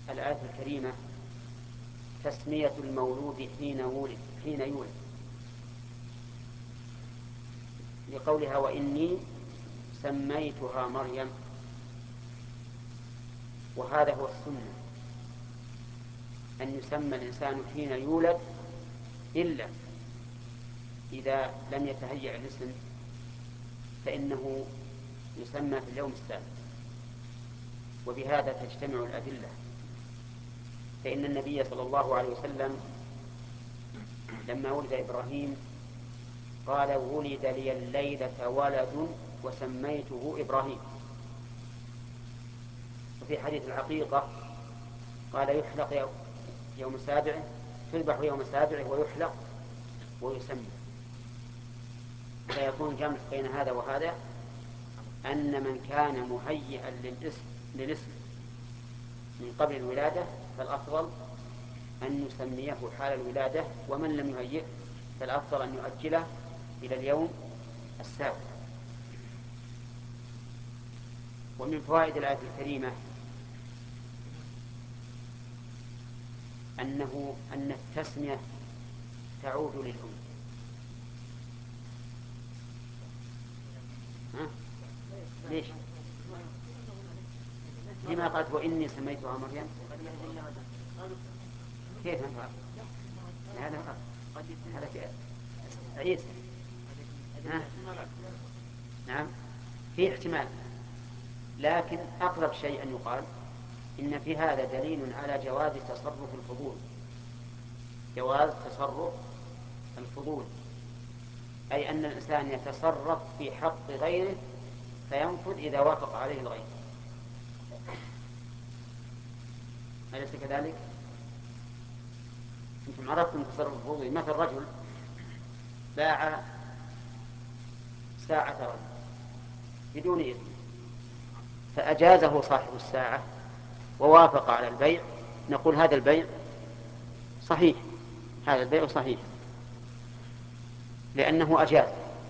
الآية الكريمة تسمية المولود حين يولد لقولها وإني سميتها مريم، وهذا هو السنة، أن يسمى الإنسان حين يولد إلا إذا لم يتهيأ الاسم فإنه يسمى في اليوم السابع. وبهذا تجتمع الأدلة، فإن النبي صلى الله عليه وسلم لما ولد إبراهيم قال ولد لي الليلة ولد وسميته إبراهيم. وفي حديث العقيقة قال يحلق يوم سابعه، تذبح يوم سابعه ويحلق ويسمى. فيكون جمع بين هذا وهذا أن من كان مهيئا للاسم من قبل الولادة فالأفضل أن يسميه حال الولادة، ومن لم يهيئ فالأفضل أن يؤجله إلى اليوم السابع. ومن فوائد الآية الكريمة أن التسمية تعود للأم. ليش؟ لما قالت وإني سميتها مريم؟ كيف هذا عيسى؟ نعم في احتمال، لكن أقرب شيء أن يقال إن في هذا دليل على جواز تصرف الفضول، جواز تصرف الفضول، أي أن الإنسان يتصرف في حق غيره فينفذ إذا وافق عليه الغير. أليس كذلك؟ أنتم عرفتم تصرف الفضول. مثل رجل باع ساعة رجل بدون إذن فأجازه صاحب الساعة ووافق على البيع، نقول هذا البيع صحيح، هذا البيع صحيح لأنه أجاز.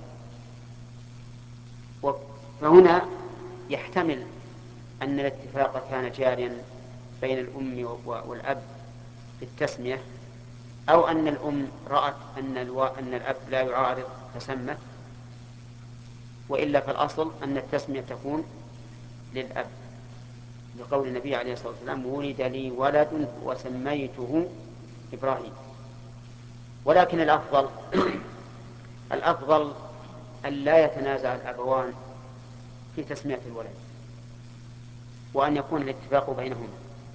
فهنا يحتمل أن الاتفاق كان جاريا بين الأم والأب في التسمية، أو أن الأم رأت أن الأب لا يعارض فسمت، وإلا فالأصل أن التسمية تكون للأب لقول النبي عليه الصلاة والسلام ولد لي ولد وسميته إبراهيم. ولكن الأفضل أن لا يتنازع الأبوان في تسمية الولد، وأن يكون الاتفاق بينهما.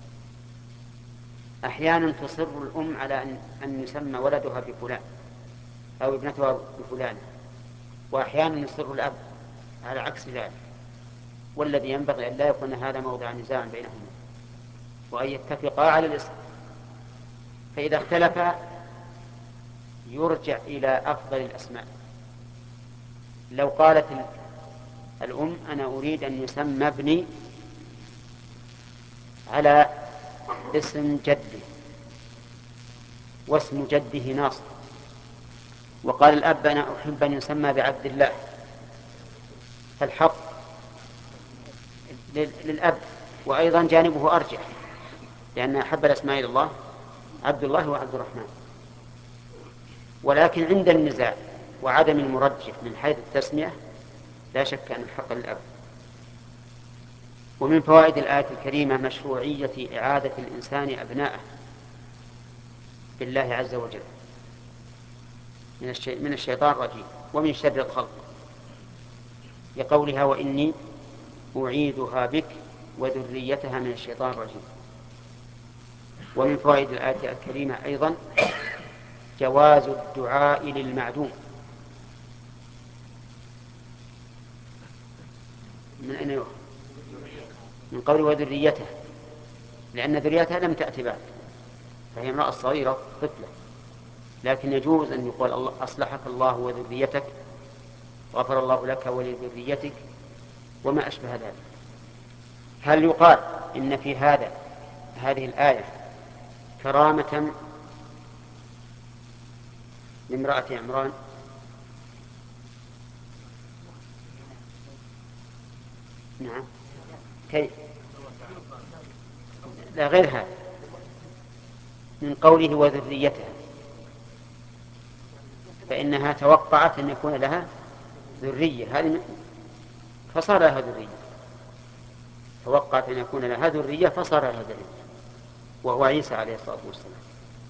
أحيانا تصر الأم على أن يسمى ولدها بفلان أو ابنتها بفلانة، وأحيانا يصر الأب على عكس ذلك، والذي ينبغي أن لا يكون هذا موضع نزاع بينهما وأن يتفقا على الاسم. فإذا اختلفا يرجع إلى أفضل الأسماء. لو قالت الأم أنا أريد أن يسمى ابني على اسم جده واسم جده ناصر، وقال الأب أنا أحب أن يسمى بعبد الله، فالحق للأب، وأيضا جانبه أرجح، لأن أحب الأسماء إلى الله عبد الله وعبد الرحمن. ولكن عند النزاع وعدم المرجح من حيث التسمية لا شك أن الحق للأب. ومن فوائد الآية الكريمة مشروعية إعادة الإنسان أبناءه بالله عز وجل من الشيطان الرجيم ومن شر الخلق، لقولها وإني أعيذها بك وذريتها من الشيطان الرجيم. ومن فوائد الآية الكريمة أيضا جواز الدعاء للمعدوم. من أين يؤخذ؟ من قول وذريته، لأن ذريتها لم تأتي بعد، فهي امرأة صغيرة طفلة، لكن يجوز أن يقول الله أصلحك الله وذريتك، غفر الله لك ولذريتك، وما أشبه ذلك. هل يقال إن في هذه الآية كرامة لامرأة عمران؟ نعم. كيف؟ لا غير هذا، من قوله وذريتها، فإنها توقعت أن يكون لها ذرية، هذه فصار لها ذرية، توقعت أن يكون لها ذرية فصار لها ذرية، وهو عيسى عليه الصلاة والسلام.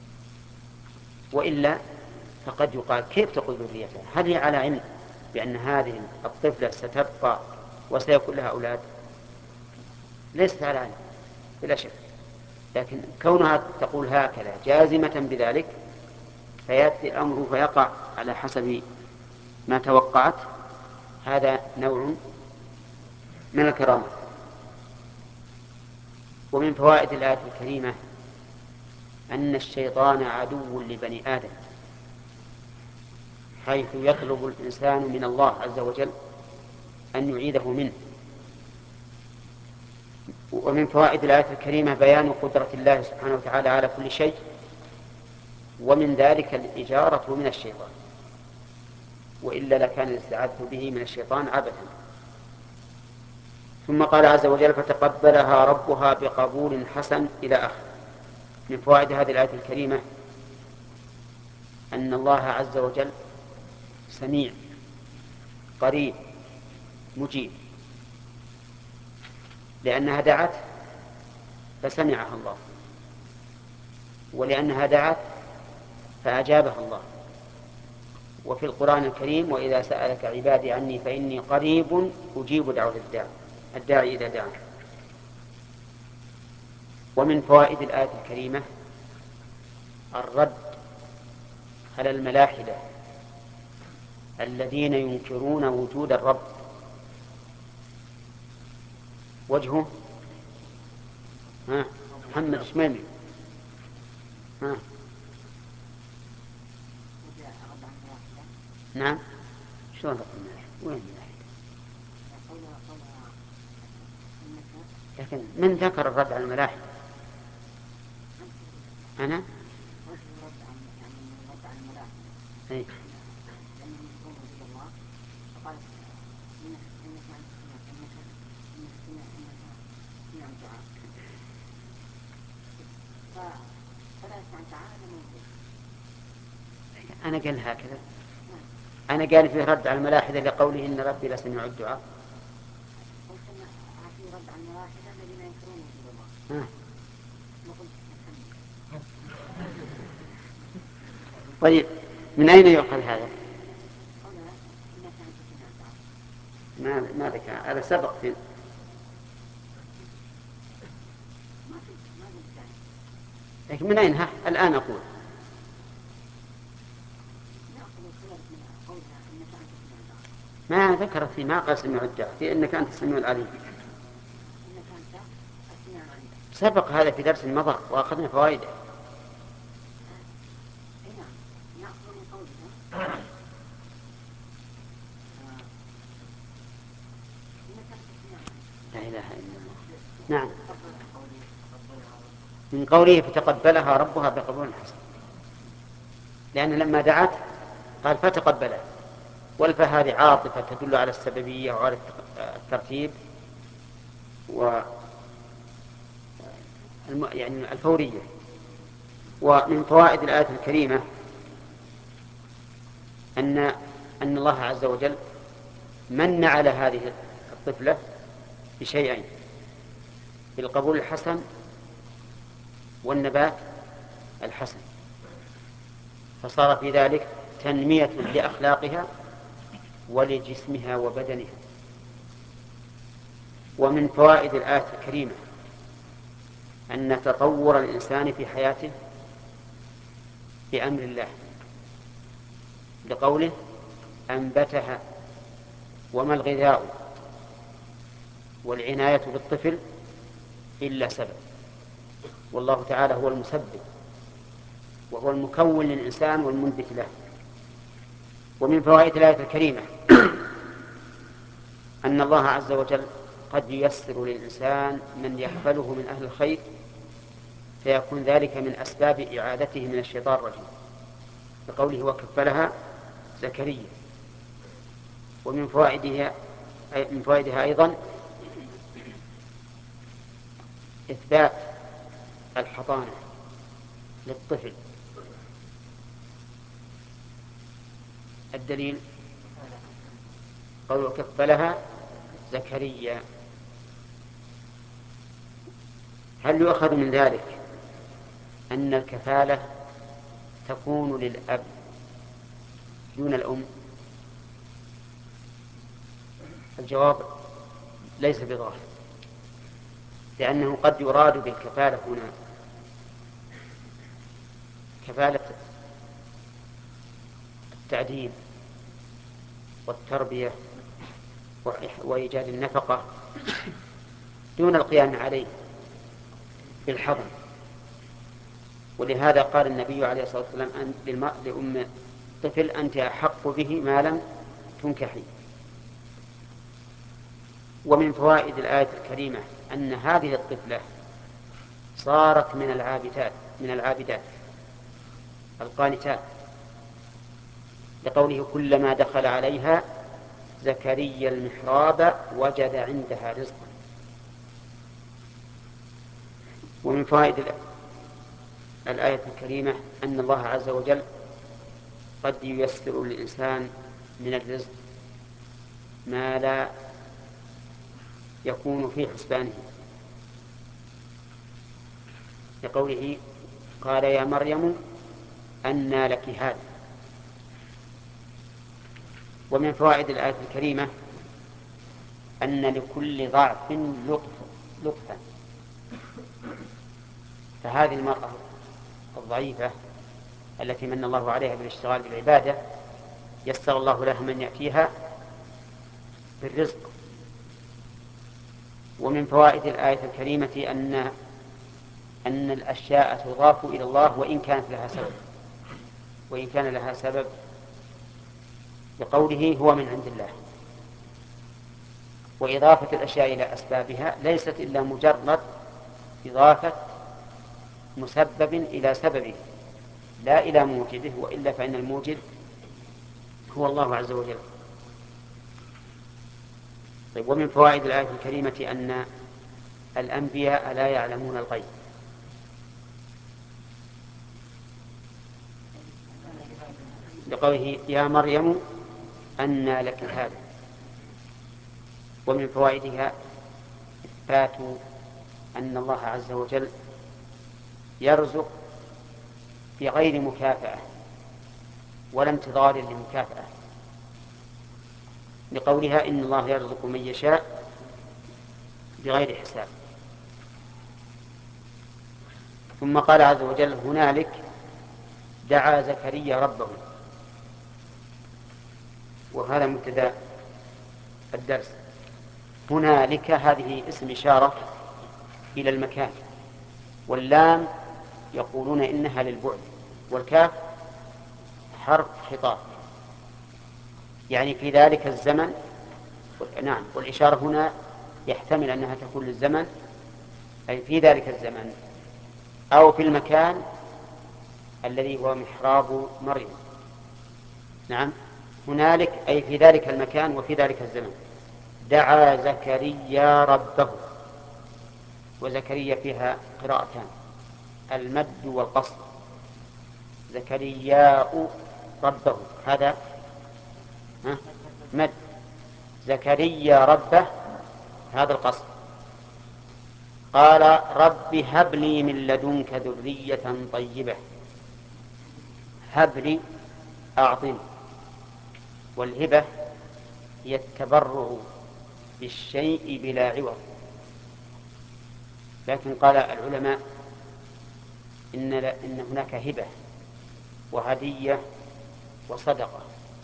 وإلا فقد يقال كيف تقول ذريتها؟ هل هي على علم بأن هذه الطفلة ستبقى وسيكون لها أولاد؟ ليست على علم بلا شك، لكن كونها تقول هكذا جازمة بذلك فيأتي الأمر فيقع على حسب ما توقعت، هذا نوع من الكرامة. ومن فوائد الآية الكريمة أن الشيطان عدو لبني آدم، حيث يطلب الإنسان من الله عز وجل أن يعيذه منه. ومن فوائد الآية الكريمة بيان قدرة الله سبحانه وتعالى على كل شيء، ومن ذلك الإجارة من الشيطان، وإلا لكان الاستعاذة به من الشيطان عبثا. ثم قال عز وجل فتقبلها ربها بقبول حسن إلى آخره. من فوائد هذه الآية الكريمة أن الله عز وجل سميع قريب مجيب، لأنها دعت فسمعها الله، ولأنها دعت فأجابها الله. وفي القرآن الكريم وإذا سألك عبادي عني فإني قريب أجيب دعوة الداعي إذا دعا. ومن فوائد الآية الكريمة الرد على الملاحدة الذين ينكرون وجود الرب. وجهه محمد شميمي. نعم، شلون رد الملاحدة؟ وين الملاحدة؟ لكن من ذكر الرد على الملاحدة؟ أنا؟ أي. أنا قال هكذا، أنا قال فيه رد على الملاحدة لقوله إن ربي لسميع الدعاء. طيب من أين يؤخذ هذا؟ ما ذكر هذا سبق في لكن من أين الآن أقول ما ذكرت في ما قال سميع الدعاء في إنك أنت السميع العليم. سبق هذا في درس مضى وأخذنا فوائده. لا إله إلا الله. نعم، من قوله فتقبلها ربها بقبول حسن، لأن لما دعت قال فتقبلها، والفاء هذه عاطفة تدل على السببية وعلى الترتيب يعني الفورية. ومن فوائد الآية الكريمة أن الله عز وجل من على هذه الطفلة بشيئين: بالقبول الحسن والنبات الحسن، فصار في ذلك تنمية لأخلاقها ولجسمها وبدنها. ومن فوائد الآية الكريمة أن تطور الإنسان في حياته بأمر الله، لقوله أنبتها. وما الغذاء والعناية بالطفل إلا سبب، والله تعالى هو المسبب وهو المكون للإنسان والمنبت له. ومن فوائد الآية الكريمة أن الله عز وجل قد ييسر للإنسان من يقبله من أهل الخير، فيكون ذلك من أسباب إعادته من الشيطان الرجيم، لقوله وكفلها زكريا. ومن فوائدها أيضا إثبات الحضانة للطفل. الدليل قوله كفلها زكريا. هل يؤخذ من ذلك أن الكفالة تكون للأب دون الأم؟ الجواب ليس بظاهر، لأنه قد يراد بالكفالة هنا كفالة التعديل والتربية وإيجاد النفقة دون القيام عليه بالحضن. ولهذا قال النبي عليه الصلاة والسلام لأم الطفل أنت أحق به ما لم تنكحي. ومن فوائد الآية الكريمة أن هذه الطفلة صارت من العابدات القانتات، لقوله كلما دخل عليها زكريا المحراب وجد عندها رزقا. ومن فوائد الآية الكريمة أن الله عز وجل قد ييسر للإنسان من الرزق ما لا يكون في حسبانه، لقوله قال يا مريم أنى لك هذا. ومن فوائد الآية الكريمة أن لكل ضعف لطفا، فهذه المرأة الضعيفة التي من الله عليها بالاشتغال بالعبادة يسر الله لها من يأتيها بالرزق. ومن فوائد الآية الكريمة أن الأشياء تضاف إلى الله وإن كان لها سبب بقوله هو من عند الله. وإضافة الأشياء إلى أسبابها ليست إلا مجرد إضافة مسبب إلى سببه لا إلى موجده، وإلا فإن الموجد هو الله عز وجل. طيب، ومن فوائد الآية الكريمة أن الأنبياء لا يعلمون الغيب، لقوله يا مريم أنى لك هذا. ومن فوائدها إثبات أن الله عز وجل يرزق بغير مكافأة ولا انتظار لمكافأة، لقولها إن الله يرزق من يشاء بغير حساب. ثم قال عز وجل هنالك دعا زكريا ربه، وهذا مبتدأ الدرس. هنالك هذه اسم إشارة إلى المكان، واللام يقولون إنها للبعد، والكاف حرف خطاب، يعني في ذلك الزمن. نعم، والإشارة هنا يحتمل أنها تكون للزمن أي في ذلك الزمن، أو في المكان الذي هو محراب مريم. نعم، هنالك أي في ذلك المكان وفي ذلك الزمن دعا زكريا ربه. وزكريا فيها قراءتان، المد والقصر. زكرياء ربه هذا مد، زكريا ربه هذا القصر. قال رب هب لي من لدنك ذرية طيبة. هب لي أعطني، والهبة هي التبرع بالشيء بلا عوض. لكن قال العلماء إن هناك هبة وهدية وصدقة.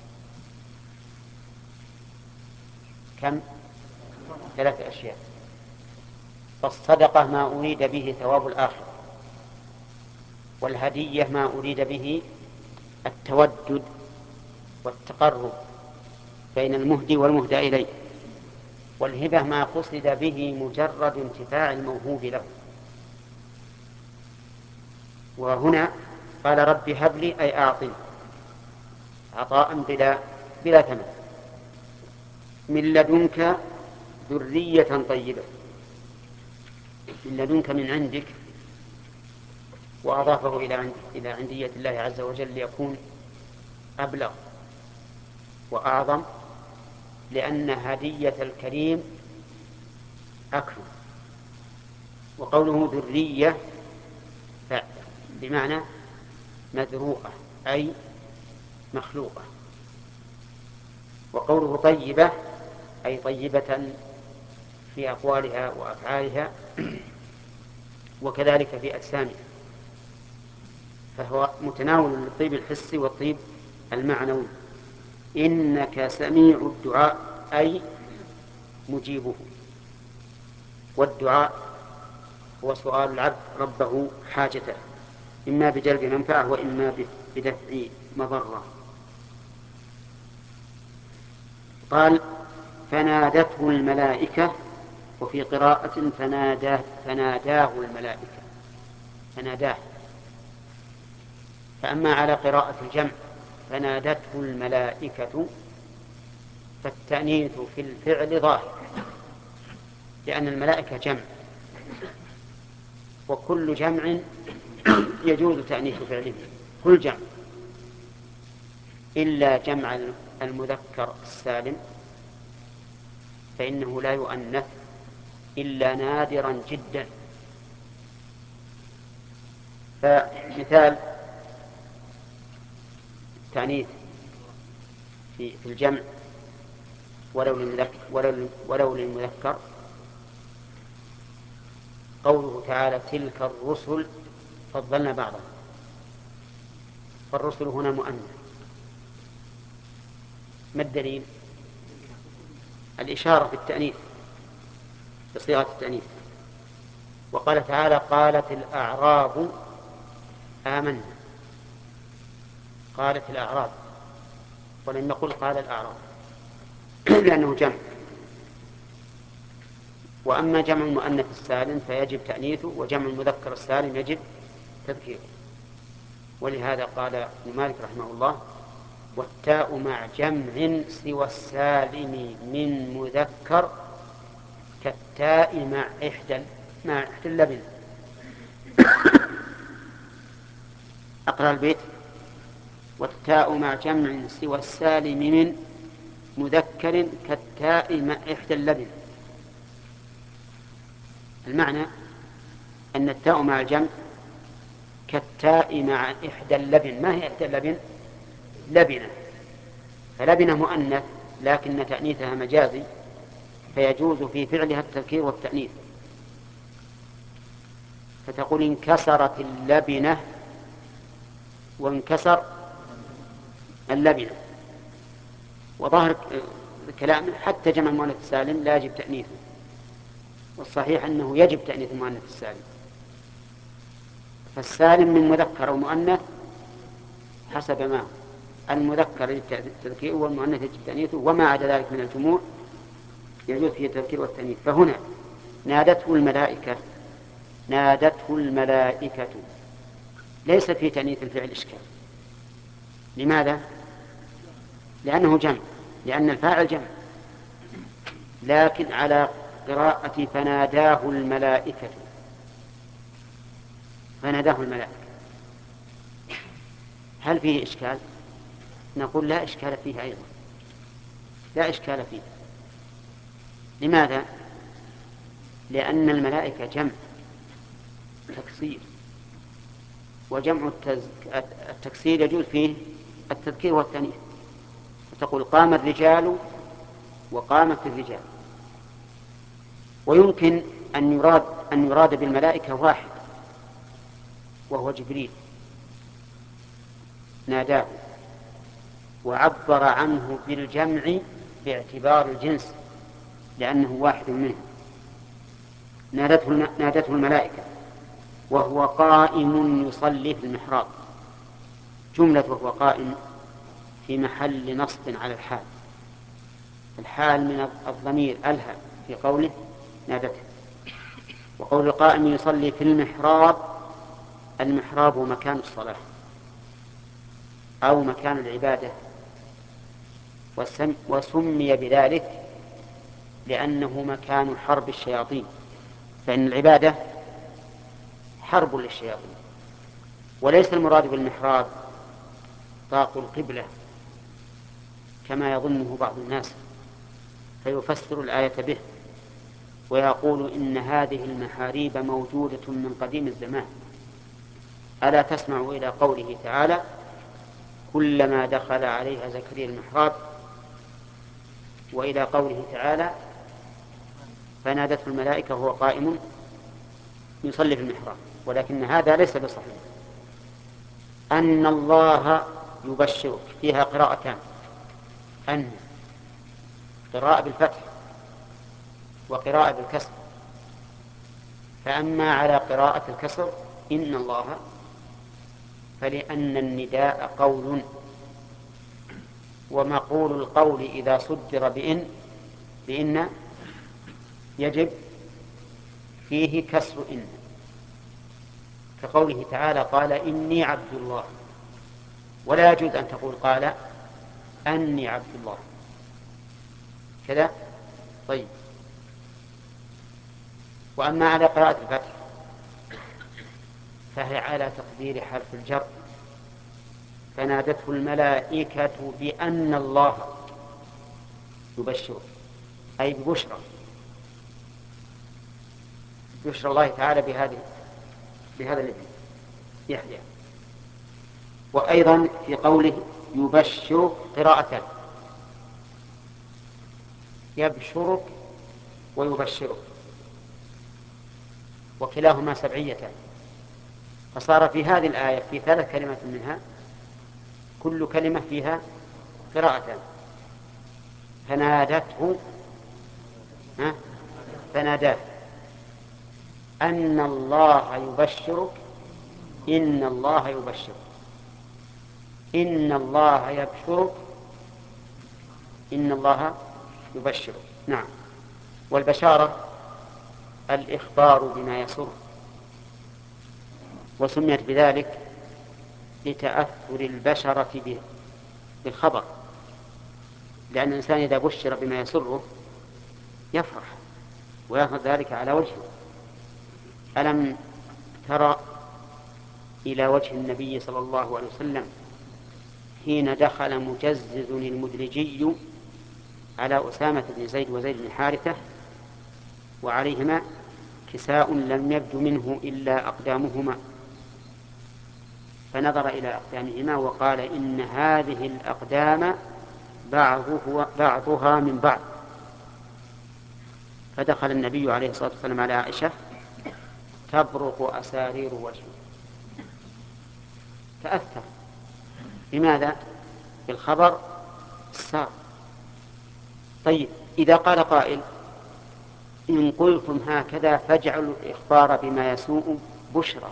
كم؟ 3 أشياء. فالصدقة ما أريد به ثواب الآخرة، والهدية ما أريد به التودد والتقرب بين المهدي والمهدى إليه، والهبة ما قصد به مجرد انتفاع الموهوب له. وهنا قال رب هب لي أي أعطني عطاء بلا ثمن، من لدنك ذرية طيبة. من لدنك من عندك وأضافه إلى عندية الله عز وجل ليكون أبلغ وأعظم، لأن هدية الكريم أكرم. وقوله ذرية بمعنى مذروءة أي مخلوقة. وقوله طيبة أي طيبة في أقوالها وأفعالها وكذلك في أجسامها، فهو متناول للطيب الحسي والطيب المعنوي. إنك سميع الدعاء أي مجيبه. والدعاء هو سؤال العبد ربه حاجته، إما بجلب منفعة وإما بدفع مضرة. قال فنادته الملائكة، وفي قراءة فناداه الملائكة، فناداه. فأما على قراءة الجمع فنادته الملائكة فالتأنيث في الفعل ظاهر، لأن الملائكة جمع، وكل جمع يجوز تأنيث فعله، كل جمع إلا جمع المذكر السالم فإنه لا يؤنث إلا نادرا جدا. فمثال التأنيث في الجمع ولو للمذكر قوله تعالى تلك الرسل فضلنا بعضهم، فالرسل هنا مؤنث. ما الدليل؟ الإشارة بالتأنيث بصيغة التأنيث. وقال تعالى قالت الأعراب آمنا، قالت الأعراب ولم يقل قال الأعراب لأنه جمع. وأما جمع المؤنث السالم فيجب تأنيثه، وجمع المذكر السالم يجب تذكيره. ولهذا قال ابن مالك رحمه الله والتاء مع جمع سوى السالم من مذكر كالتاء مع إحدى اللبن. أقرأ البيت والتاء مع جمع سوى السالم من مذكر كالتاء مع إحدى اللبن. المعنى أن التاء مع الجمع كالتاء مع إحدى اللبن. ما هي إحدى اللبن؟ لبنة. فلبنة مؤنث لكن تأنيثها مجازي، فيجوز في فعلها التذكير والتأنيث. فتقول انكسرت اللبنة وانكسر اللبنة. وظاهر الكلام حتى جمع المؤنث السالم لا يجب تأنيثه، والصحيح أنه يجب تأنيث المؤنث السالم. فالسالم من مذكر أو مؤنث حسب ما هو، المذكر يجب التذكير والمؤنث يجب تأنيثه، وما عدا ذلك من الجموع يجوز فيه التذكير والتأنيث. فهنا نادته الملائكة، نادته الملائكة ليس في تأنيث الفعل إشكال. لماذا؟ لأنه جمع، لأن الفاعل جمع. لكن على قراءة فناداه الملائكة، فناداه الملائكة هل فيه إشكال؟ نقول لا إشكال فيه أيضا، لا إشكال فيه. لماذا؟ لأن الملائكة جمع تكسير، وجمع التكسير يجوز فيه التذكير والتأنيث. فتقول قام الرجال وقامت الرجال. ويمكن أن يراد بالملائكة واحد وهو جبريل ناداه، وعبر عنه بالجمع باعتبار الجنس لأنه واحد منه. نادته الملائكة وهو قائم يصلي في المحراب. جملة وهو قائم في محل نصب على الحال، الحال من الضمير ألها في قوله نادته. وقول قائم يصلي في المحراب، المحراب مكان الصلاة أو مكان العبادة، وسمي بذلك لأنه مكان حرب الشياطين، فإن العبادة حرب للشياطين، وليس المراد بالمحراب طاق القبلة كما يظنه بعض الناس فيفسر الآية به ويقول إن هذه المحاريب موجودة من قديم الزمان. ألا تسمع إلى قوله تعالى كلما دخل عليها زكريا المحراب، وإلى قوله تعالى فنادته الملائكة وهو قائم يصلي في المحراب. ولكن هذا ليس بصحيح. أن الله يبشرك فيها قراءتان، أن قراءة بالفتح وقراءة بالكسر. فأما على قراءة الكسر إن الله فلأن النداء قول، ومقول القول إذا صدر بإن يجب فيه كسر إن، كقوله تعالى قال إني عبد الله، ولا يجوز أن تقول قال أني عبد الله كذا. طيب. وأما على قراءة الفتح فهي على تقدير حرف الجر، فنادته الملائكة بأن الله يبشر، أي ببشرى الله تعالى بهذا الابن يحيى. وأيضا في قوله يبشر قراءة يبشرك ويبشرك، وكلاهما سبعيتان، فصار في هذه الآية في 3 كلمات منها كل كلمة فيها قراءتان. فنادته فناداه أن الله يبشرك، إن الله يبشرك، إن الله يبشرك، إن الله يبشرك. نعم. والبشارة الإخبار بما يسر، وسميت بذلك لتأثر البشرة بالخبر، لأن الإنسان إذا بشر بما يسره يفرح ويأخذ ذلك على وجهه. ألم ترى إلى وجه النبي صلى الله عليه وسلم حين دخل مجزز المدلجي على أسامة بن زيد وزيد بن حارثة وعليهما كساء لم يبد منه إلا أقدامهما، فنظر إلى أقدامهما وقال إن هذه الأقدام بعضها من بعض. فدخل النبي عليه الصلاة والسلام على عائشة تبرق أسارير وجهه، تأثر. لماذا؟ بالخبر السار. طيب، إذا قال قائل إن قلتم هكذا فاجعلوا الإخبار بما يسوء بشرى،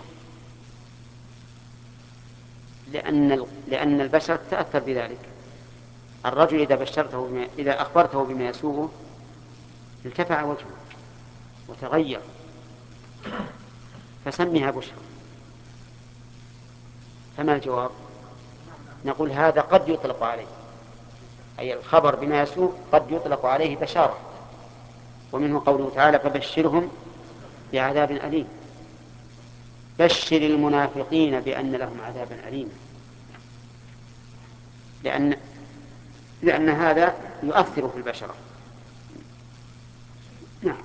لأن البشر تأثر بذلك. الرجل إذا أخبرته بما يسوءه ارتفع وجهه وتغير، فسميها بشرى. فما الجواب؟ نقول هذا قد يطلق عليه، أي الخبر بما يسوء قد يطلق عليه بشارة. ومنه قوله تعالى فبشرهم بعذاب أليم، بشر المنافقين بأن لهم عذابا أليما، لأن هذا يؤثر في البشرة. نعم.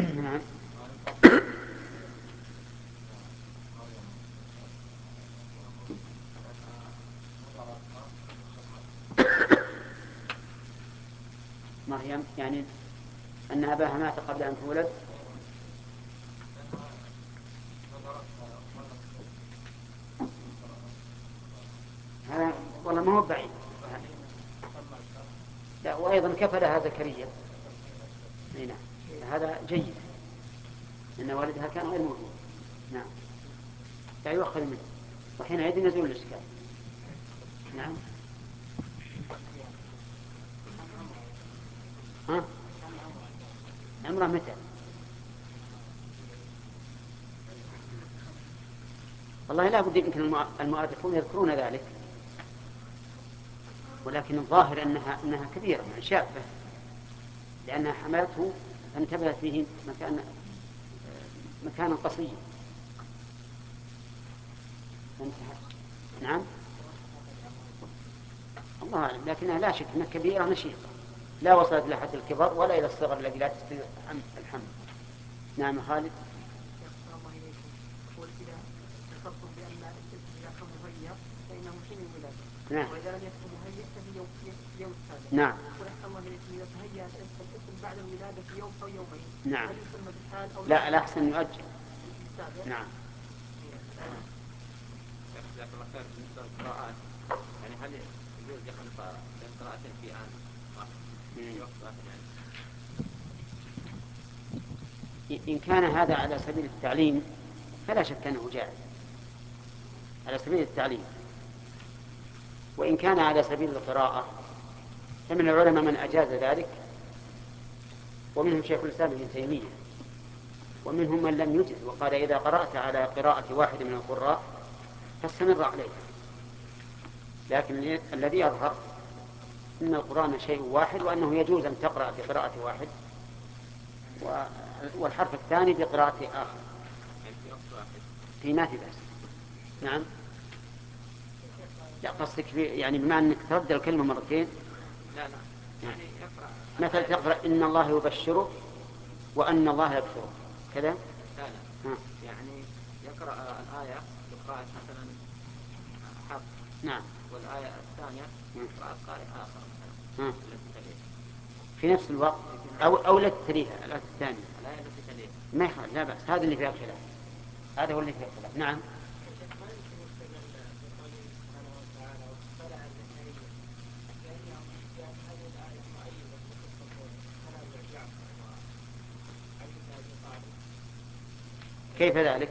مريم يعني أن أباها مات قبل أن تولد. هذا والله ما هو بعيد. لا، وأيضا كفلها زكريا. نعم، هذا جيد أن والدها كان غير موجود. نعم، لا يؤخذ منه، وحينئذ يزول الإشكال. نعم. عمره متى؟ والله لا بد، يمكن المؤرخون يذكرون ذلك، ولكن الظاهر أنها كبيرة يعني شابة، لأنها حملته فانتبهت به مكانا قصيا. انتهى. نعم الله أعلم، لكنها لا شك أنها كبيرة نشيطة لا وصلت إلى حد الكبر ولا إلى الصغر الذي لا تستطيع الحمل. نعم خالد. الله إليكم. يقول إذا ذكرتم بأن الطفل إذا كان مهيأ فإنه حين الولادة. نعم. وإذا لم يكن مهيأ ففي يوم السابع. نعم. ولحسن الله إليكم إذا تهيأ الطفل بعد الولادة في يوم أو يومين. نعم. هل يسمى بالحال أو لا الأحسن يؤجل. السابع. نعم. جزاك الله خير. بالنسبة للقراءات يعني هل يجوز يقرأ بين قراءتين في آن واحد في وقت واحد يعني؟ إن كان هذا على سبيل التعليم فلا شك أنه جائز على سبيل التعليم، وإن كان على سبيل القراءة فمن العلماء من أجاز ذلك، ومنهم شيخ الإسلام ابن تيمية، ومنهم من لم يجز وقال إذا قرأت على قراءة واحد من القراء فاستمر عليه. لكن الذي يظهر أن القرآن شيء واحد، وأنه يجوز أن تقرأ بقراءة واحد والحرف الثاني بقراءة آخر في ما في بأس. نعم. لا قصدك يعني بما أنك ترد الكلمة مرتين. لا يعني يقرأ مثلا تقرأ إن الله يبشرك وأن الله يبشرك كذا. لا يعني يقرأ الآية بقراءة مثلا حرف. نعم. والآية الثانية قراءة قارئ آخر مثلا التي تليها في نفس الوقت أو لا تليها الآية الثانية. الآية التي تليها ما يخالف لا بأس، هذا اللي فيه الخلاف، هذا هو اللي فيه الخلاف. نعم. كيف ذلك؟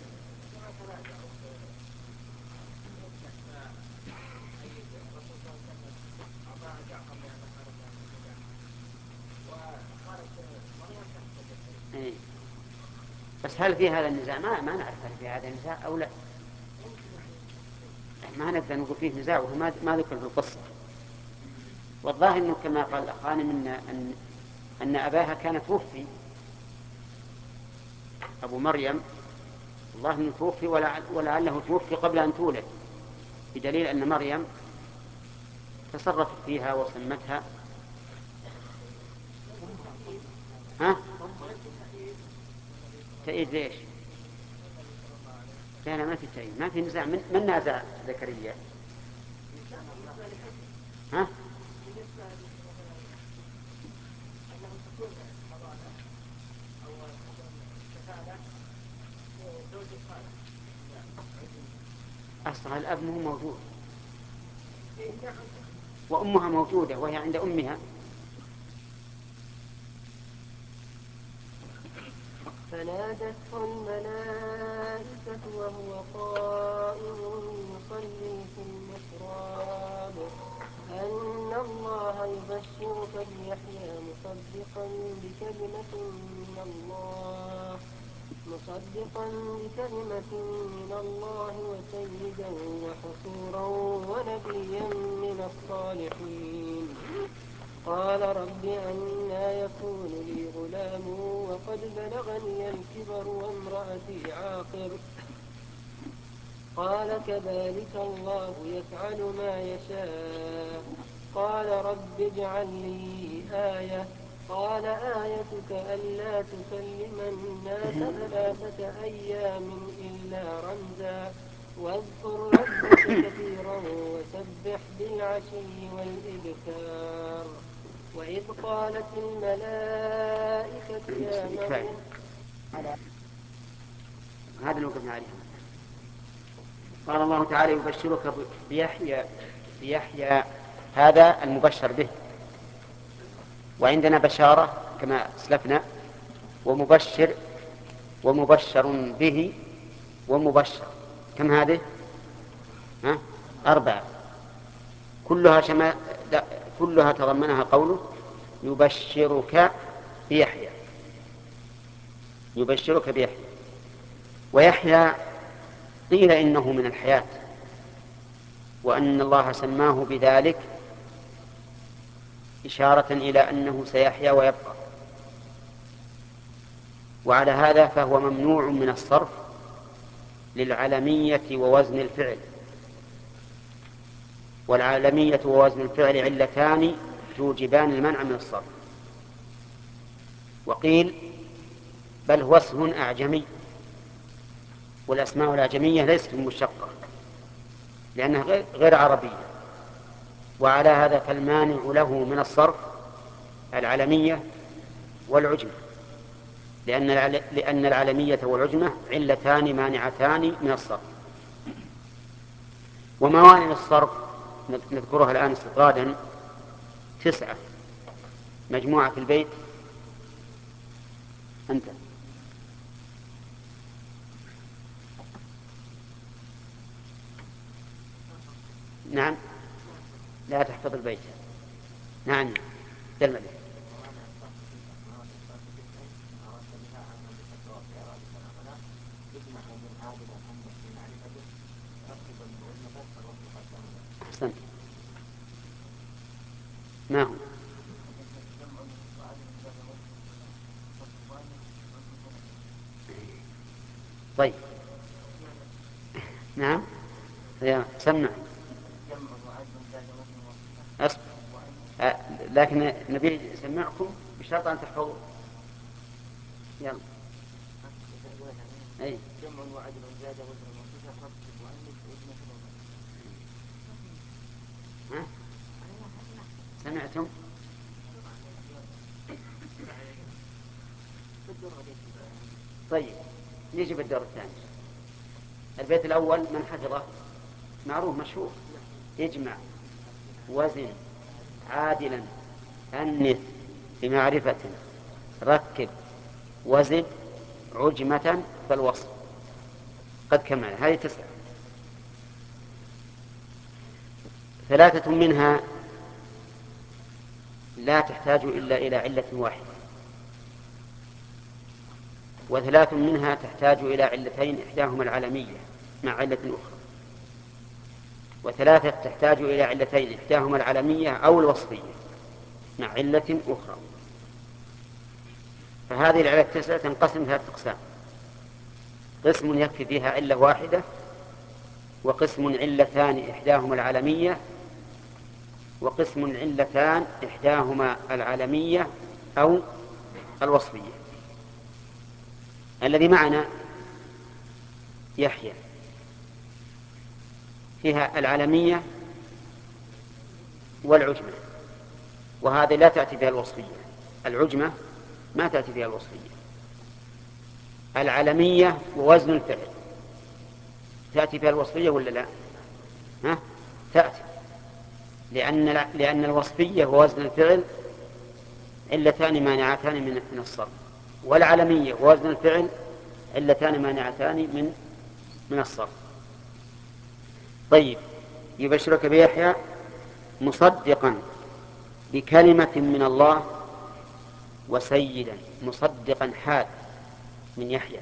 إيه. بس هل في هذا النزاع؟ ما نعرف هل في هذا النزاع أو لا، ما نقدر نقول فيه نزاع وهو ما ذكر في القصة. والظاهر أنه كما قال الأخوان أن أباها كان توفي، أبو مريم الله أنه توفي ولعله توفي قبل أن تولد، بدليل أن مريم تصرفت فيها وسمتها تأييد ليش؟ لا ما في تأييد، ما في نزاع. من نازع زكريا؟ ها؟ أصلا الأب مو موجود وأمها موجودة وهي عند أمها. فنادته الملائكة وهو قائم يصلي في المحراب أن الله يبشرك بيحيى مصدقا بكلمة من الله وسيدا وحصورا ونبيا من الصالحين. قال رب أنى يكون لي غلام وقد بلغني الكبر وامرأتي عاقر. قال كذلك الله يفعل ما يشاء. قال رب اجعل لي آية. قال آيتك ألا تكلم الناس 3 أيام إلا رمزا واذكر ربك كثيرا وسبح بالعشي والإبكار. وإذ قالت الملائكة يا مريم هذا الوقف عليه. قال الله تعالى يبشرك بيحيى هذا المبشر به، وعندنا بشارة كما أسلفنا ومبشر ومبشر به ومبشر. كم هذه؟ 4 كلها تضمنها قوله يبشرك بيحيى. يبشرك بيحيى، ويحيى قيل إنه من الحياة، وأن الله سماه بذلك إشارة إلى أنه سيحيا ويبقى، وعلى هذا فهو ممنوع من الصرف للعلمية ووزن الفعل، والعلمية ووزن الفعل علتان توجبان المنع من الصرف. وقيل بل هو اسم أعجمي، والأسماء الأعجمية ليست مشتقة لأنها غير عربية، وعلى هذا فالمانع له من الصرف العلمية والعجمة، لأن العلمية والعجمة علتان مانعتان من الصرف. وموانع الصرف نذكرها الآن استطرادا 9 مجموعة في البيت. أنت نعم لا تحفظ البيت. نعم دل عليه. أحسنت. ما هو؟ طيب نعم سمع. أصبر. لكن نبي نسمعكم بشرط أن تحفظوا. يلا. أي. جمع وعدل زاد وزن وصفة ترتب وأنك ها؟ سمعتم؟ طيب نجي بالدور الثاني. البيت الأول من حفظه معروف مشهور. اجمع وزن عادلا أنث بمعرفة ركب وزد عجمة فالوصف. قد كمل. هذه 9. 3 منها لا تحتاج إلا إلى علة واحدة، و3 منها تحتاج إلى علتين إحداهما العلمية مع علة أخرى، و3 تحتاج إلى علتين إحداهما العلمية أو الوصفية مع علة أخرى. فهذه العلة 9 تنقسم 3 أقسام: قسم يكفي فيها علة واحدة، وقسم علتان إحداهما العلمية، وقسم علتان إحداهما العلمية أو الوصفية. الذي معنا يحيى فيها العلمية والعجمة، وهذه لا تأتي بها الوصفية. العجمة ما تأتي بها الوصفية. العلمية ووزن الفعل تأتي بها الوصفية ولا لا؟ ها؟ تأتي، لأن الوصفية ووزن الفعل علتان مانعتان من الصرف، والعلمية ووزن الفعل علتان مانعتان من الصرف. طيب يبشرك بيحيى مصدقا بكلمة من الله وسيدا. مصدقا حال من يحيى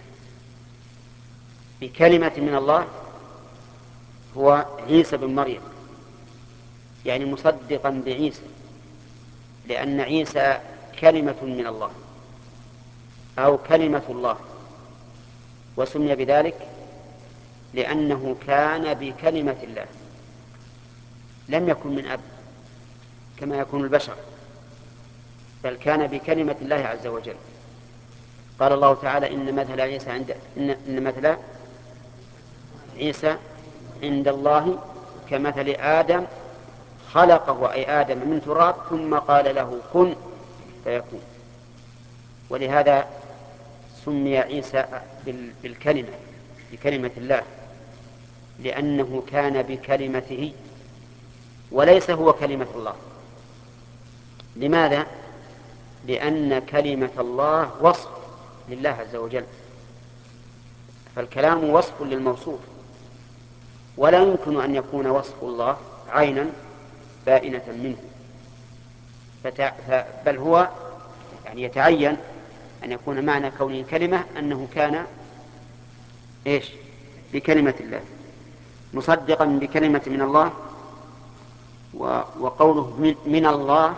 بكلمة من الله هو عيسى بن مريم، يعني مصدقا بعيسى، لأن عيسى كلمة من الله أو كلمة الله، وسمي بذلك لأنه كان بكلمة الله، لم يكن من أب كما يكون البشر، بل كان بكلمة الله عز وجل. قال الله تعالى إن مثل عيسى عند الله كمثل آدم خلقه، أي آدم من تراب ثم قال له كن فيكون. ولهذا سمي عيسى بالكلمة، بكلمة الله، لأنه كان بكلمته وليس هو كلمة الله. لماذا؟ لأن كلمة الله وصف لله عز وجل، فالكلام وصف للموصوف، ولا يمكن أن يكون وصف الله عينا بائنة منه، بل هو يعني يتعين أن يكون معنى كونه كلمة أنه كان بكلمة الله، مصدقا بكلمة من الله. وقوله من الله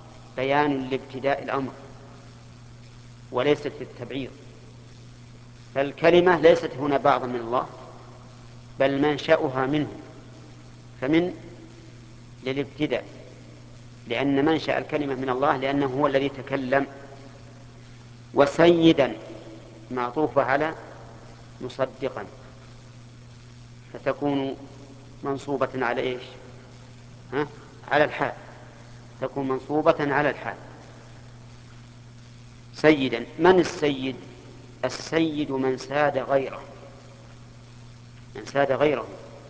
بيان لابتداء الأمر وليست للتبعيض، فالكلمة ليست هنا بعضا من الله بل منشأها منه، فمن للابتداء، لأن منشأ الكلمة من الله لأنه هو الذي تكلم. وسيدا معطوفة على مصدقا، فتكون منصوبة على إيش؟ على الحال، تكون منصوبة على الحال. سيدا. من السيد؟ السيد من ساد غيره، من ساد غيره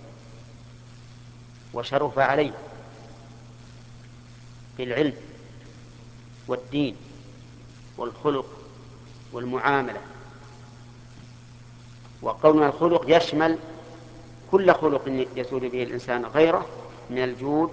وشرف عليه بالعلم والدين والخلق والمعاملة. وقولنا الخلق يشمل كل خلق يسود به الإنسان غيره من الجود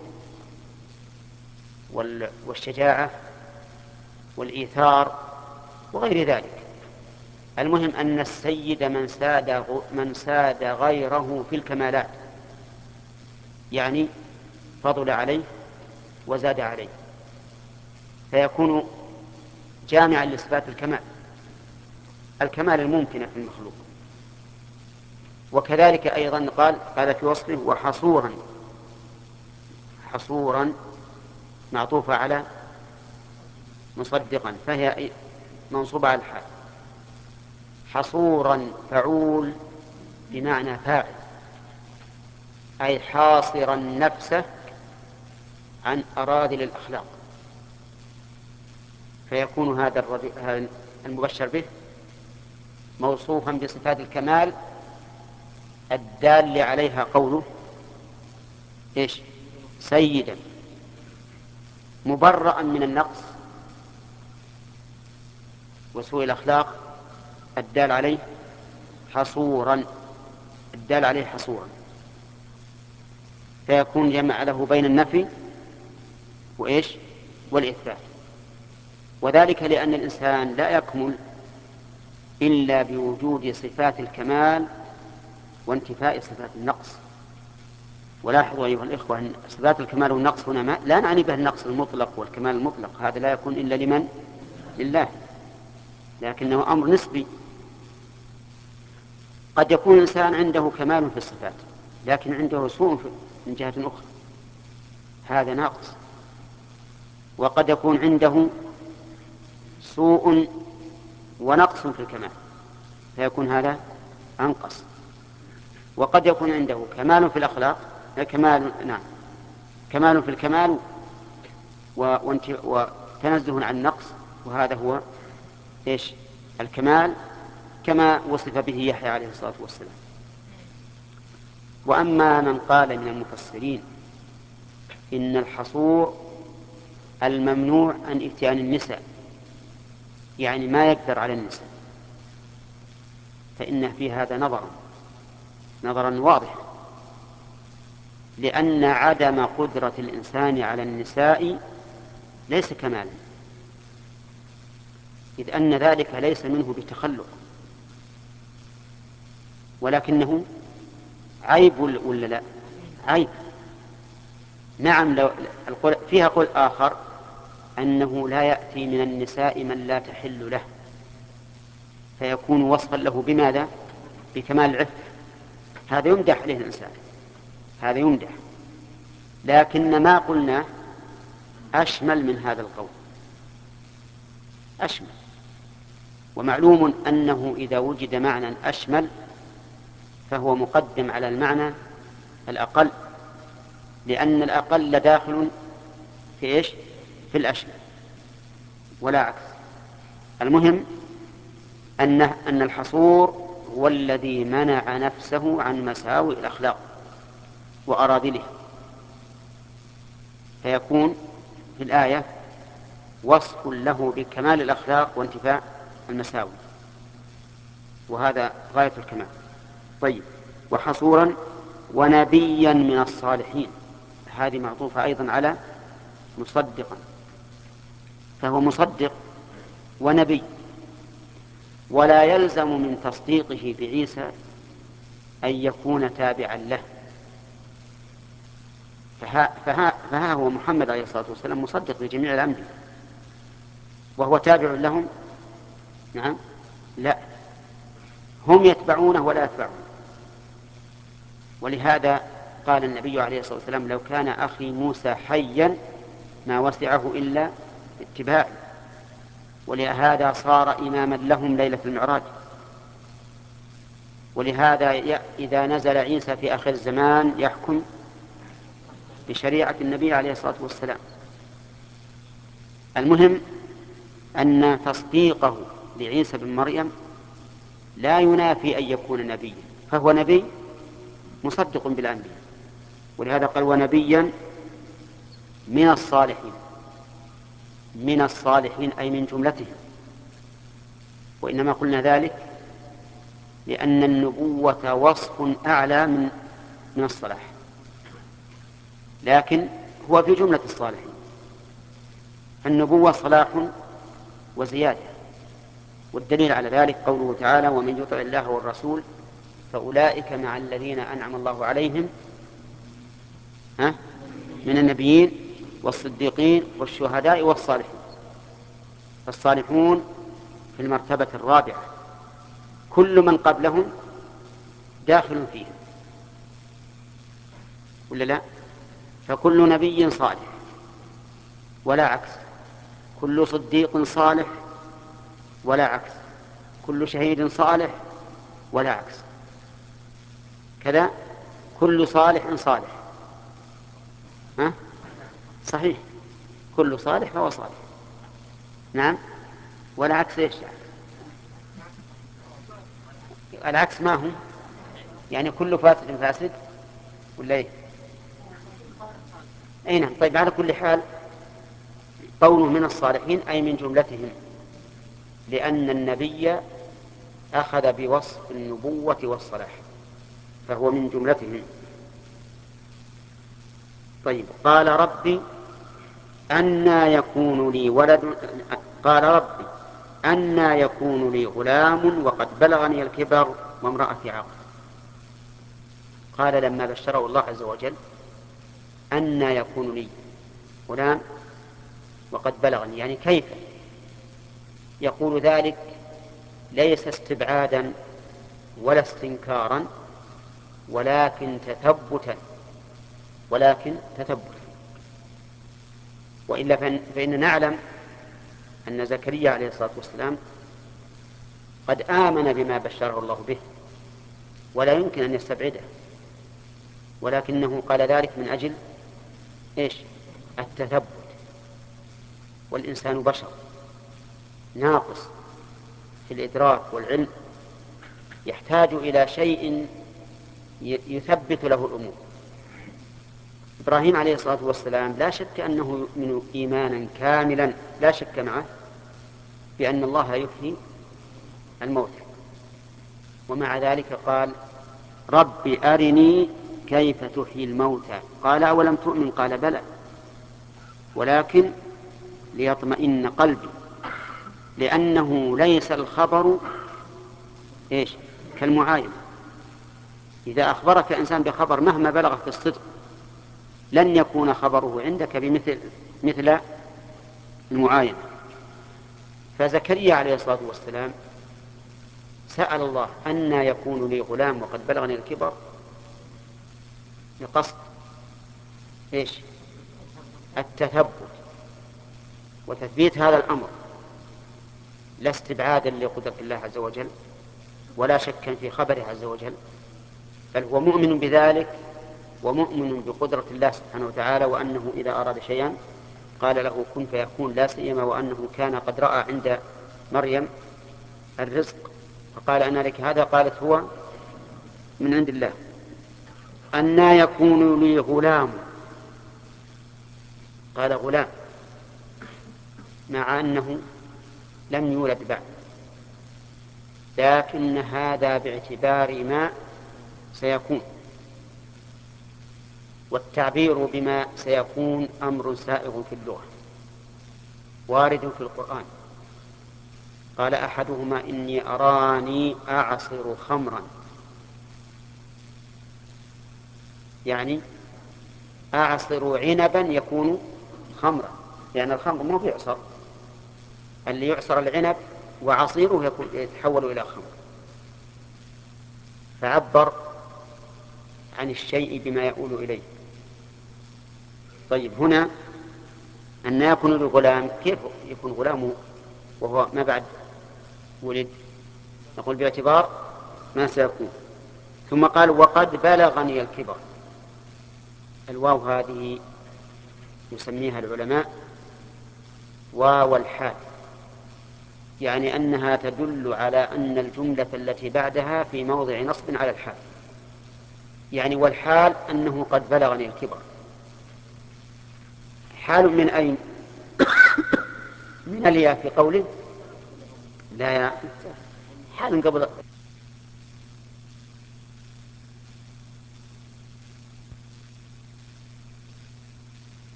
والشجاعة والإيثار وغير ذلك. المهم أن السيد من ساد غيره في الكمالات، يعني فضل عليه وزاد عليه، فيكون جامعا لصفات الكمال الممكنة في المخلوق. وكذلك أيضا قال في وصفه وحصورا. حصورا معطوفة على مصدقا، فهي منصوبة على الحال. حصورا فعول بمعنى فاعل، أي حاصرا نفسه عن أراذل الأخلاق، فيكون هذا المبشر به موصوفا بصفات الكمال الدال عليها قوله إيش؟ سيدا، مبرأ من النقص وسوء الأخلاق الدال عليه حصورا، الدال عليه حصورا، فيكون جمع له بين النفي وإيش؟ والإثبات. وذلك لأن الإنسان لا يكمل إلا بوجود صفات الكمال وانتفاء صفات النقص. ولاحظوا أيها الإخوة أن صفات الكمال والنقص هنا لا نعني به النقص المطلق والكمال المطلق، هذا لا يكون إلا لمن؟ لله، لكنه أمر نسبي. قد يكون الإنسان عنده كمال في الصفات لكن عنده سوء من جهة أخرى، هذا ناقص. وقد يكون عنده سوء ونقص في الكمال فيكون هذا أنقص. وقد يكون عنده كمال في الأخلاق، كمال في الكمال وتنزه عن النقص، وهذا هو إيش؟ الكمال كما وصف به يحيى عليه الصلاة والسلام. وأما من قال من المفسرين إن الحصور الممنوع عن إتيان النساء، يعني ما يقدر على النساء، فإن في هذا نظرا واضحا، لأن عدم قدرة الإنسان على النساء ليس كمالا، إذ أن ذلك ليس منه بتخلق، ولكنه عيب ولا لا؟ عيب. نعم. فيها قول آخر أنه لا يأتي من النساء من لا تحل له، فيكون وصفا له بماذا؟ بكمال العفة. هذا يمدح عليه الإنسان، هذا يمدح، لكن ما قلنا أشمل من هذا القول، أشمل. ومعلوم أنه إذا وجد معنى أشمل فهو مقدم على المعنى الأقل، لأن الأقل داخل في إيش؟ في الأشمل ولا عكس. المهم أن الحصور هو الذي منع نفسه عن مساوئ الأخلاق وأراذله، فيكون في الآية وصف له بكمال الأخلاق وانتفاء المساوئ، وهذا غاية الكمال. طيب. وحصورا ونبيا من الصالحين، هذه معطوفة أيضا على مصدقا، فهو مصدق ونبي، ولا يلزم من تصديقه بعيسى أن يكون تابعا له، فها هو محمد عليه الصلاة والسلام مصدق لجميع الأنبياء وهو تابع لهم. نعم. لا، هم يتبعونه ولا يتبعون. ولهذا قال النبي عليه الصلاة والسلام لو كان أخي موسى حيا ما وسعه إلا اتباعي. ولهذا صار إماما لهم ليلة المعراج. ولهذا إذا نزل عيسى في آخر الزمان يحكم بشريعة النبي عليه الصلاة والسلام. المهم أن تصديقه لعيسى بن مريم لا ينافي أن يكون نبيا، فهو نبي مصدق بالأنبياء. ولهذا قال ونبيا من الصالحين. من الصالحين أي من جملتهم. وإنما قلنا ذلك لأن النبوة وصف أعلى من الصلاح، لكن هو في جملة الصالحين. النبوة صلاح وزيادة، والدليل على ذلك قوله تعالى ومن يطع الله والرسول فأولئك مع الذين أنعم الله عليهم من النبيين والصديقين والشهداء والصالحين. فالصالحون في المرتبة الرابعة، كل من قبلهم داخل فيهم، ولا لا؟ فكل نبي صالح ولا عكس، كل صديق صالح ولا عكس، كل شهيد صالح ولا عكس، كذا كل صالح صالح. صحيح، كل صالح فهو صالح. نعم، ولا عكس ايش يعني؟ العكس ما هو يعني كل فاسد فاسد ولا ايه؟ اي نعم. طيب على كل حال قوله من الصالحين أي من جملتهم، لأن النبي أخذ بوصف النبوة والصلاح فهو من جملتهم. طيب قال ربي أنى يكون لي ولد، قال ربي أنى يكون لي غلام وقد بلغني الكبر وامرأتي عاقر. قال لما بشره الله عز وجل أنى يكون لي غلام وقد بلغني، يعني كيف؟ يقول ذلك ليس استبعادا ولا استنكارا ولكن تثبتا، وإلا فإن نعلم أن زكريا عليه الصلاة والسلام قد آمن بما بشره الله به ولا يمكن أن يستبعده، ولكنه قال ذلك من أجل إيش؟ التثبت. والإنسان بشر ناقص في الإدراك والعلم، يحتاج إلى شيء يثبت له الأمور. إبراهيم عليه الصلاة والسلام لا شك أنه يؤمن إيمانا كاملا، لا شك معه بأن الله يحيي الموتى، ومع ذلك قال رب أرني كيف تحيي الموتى. قال أولم تؤمن؟ قال بلى ولكن ليطمئن قلبي، لأنه ليس الخبر إيش؟ كالمعاينة. إذا أخبرك إنسان بخبر مهما بلغ في الصدق لن يكون خبره عندك مثل المعاينة. فزكريا عليه الصلاة والسلام سأل الله أنى يكون لي غلام وقد بلغني الكبر لقصد إيش؟ التثبت وتثبيت هذا الأمر، لا استبعادا لقدرة الله عز وجل ولا شكا في خبره عز وجل، بل هو مؤمن بذلك ومؤمن بقدرة الله سبحانه وتعالى، وأنه إذا أراد شيئا قال له كن فيكون، لا سيما وأنه كان قد رأى عند مريم الرزق فقال أنا لك هذا، قالت هو من عند الله. أنى يكون لي غلام، قال غلام مع أنه لم يولد بعد، لكن هذا باعتبار ما سيكون، والتعبير بما سيكون أمر سائغ في اللغة وارد في القرآن. قال أحدهما إني أراني أعصر خمرا، يعني أعصر عنبا يكون خمرا، يعني الخمر ما يعصر، اللي يعصر العنب وعصيره يتحول إلى خمر. فعبر عن الشيء بما يؤول إليه. طيب هنا أن يكون الغلام، كيف يكون غلام وهو ما بعد ولد؟ نقول باعتبار ما سيكون. ثم قال وقد بلغني الكبر. الواو هذه يسميها العلماء واو الحال، يعني أنها تدل على أن الجملة التي بعدها في موضع نصب على الحال، يعني والحال أنه قد بلغني الكبر. حال من أين؟ من الياء في قوله لا يا حال قبل